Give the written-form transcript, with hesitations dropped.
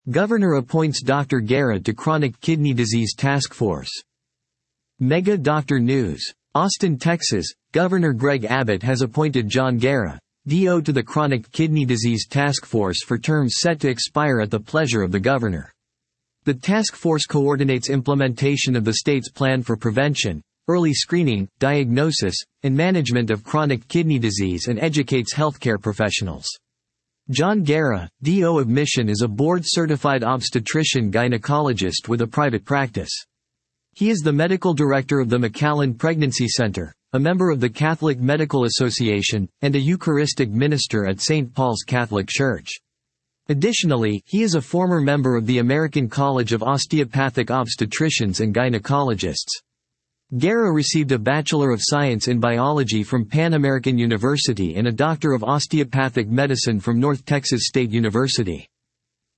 Governor appoints Dr. Guerra to Chronic Kidney Disease Task Force. Mega Doctor News. Austin, Texas, Governor Greg Abbott has appointed John Guerra, DO, to the Chronic Kidney Disease Task Force for terms set to expire at the pleasure of the governor. The task force coordinates implementation of the state's plan for prevention, early screening, diagnosis, and management of chronic kidney disease and educates healthcare professionals. John Guerra, DO of Mission, is a board-certified obstetrician-gynecologist with a private practice. He is the medical director of the McAllen Pregnancy Center, a member of the Catholic Medical Association, and a Eucharistic minister at St. Paul's Catholic Church. Additionally, he is a former member of the American College of Osteopathic Obstetricians and Gynecologists. Guerra received a Bachelor of Science in Biology from Pan American University and a Doctor of Osteopathic Medicine from North Texas State University.